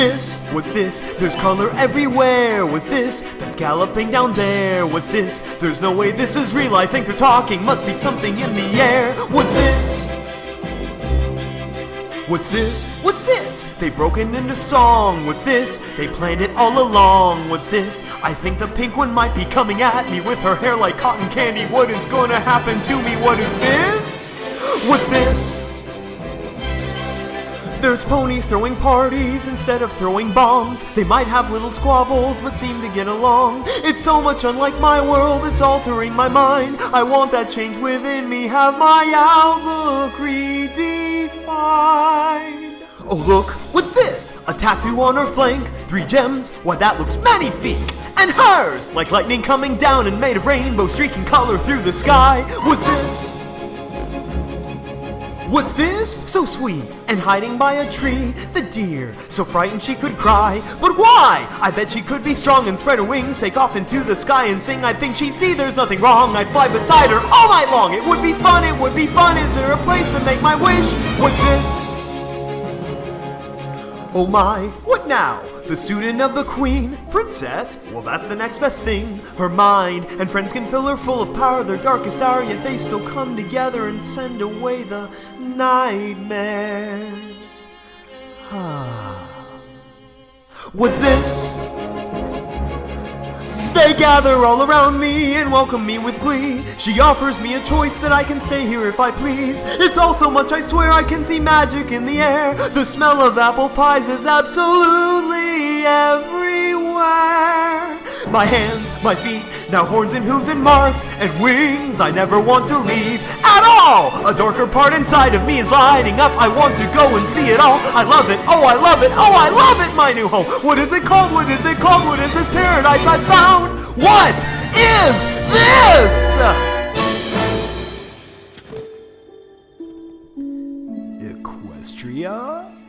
this? What's this? There's color everywhere. What's this? That's galloping down there. What's this? There's no way this is real. I think they're talking. Must be something in the air. What's this? What's this? What's this? They've broken into song. What's this? They planned it all along. What's this? I think the pink one might be coming at me with her hair like cotton candy. What is gonna happen to me? What is this? What's this? There's ponies throwing parties instead of throwing bombs. They might have little squabbles but seem to get along. It's so much unlike my world, it's altering my mind. I want that change within me, have my outlook redefined. Oh look, what's this? A tattoo on her flank, 3 gems, why that looks magnifique. And hers, like lightning coming down and made of rainbow streaking color through the sky. What's this? What's this? So sweet, and hiding by a tree, the deer, so frightened she could cry. But why? I bet she could be strong and spread her wings, take off into the sky and sing. I think she'd see there's nothing wrong. I'd fly beside her all night long. It would be fun, it would be fun. Is there a place to make my wish? What's this? Oh my, what now? The student of the queen, princess? Well, that's the next best thing. Her mind and friends can fill her full of power, their darkest hour, yet they still come together and send away the nightmares. What's this? They gather all around me and welcome me with glee. She offers me a choice that I can stay here if I please. It's all so much, I swear I can see magic in the air. The smell of apple pies is absolutely everywhere. My hands, my feet, now horns and hooves and marks and wings I never want to leave at all. A darker part inside of me is lighting up. I want to go and see it all. I love it, oh I love it, oh I love it, my new home. What is it called, what is it called, what is this paradise I found? What is this? Equestria?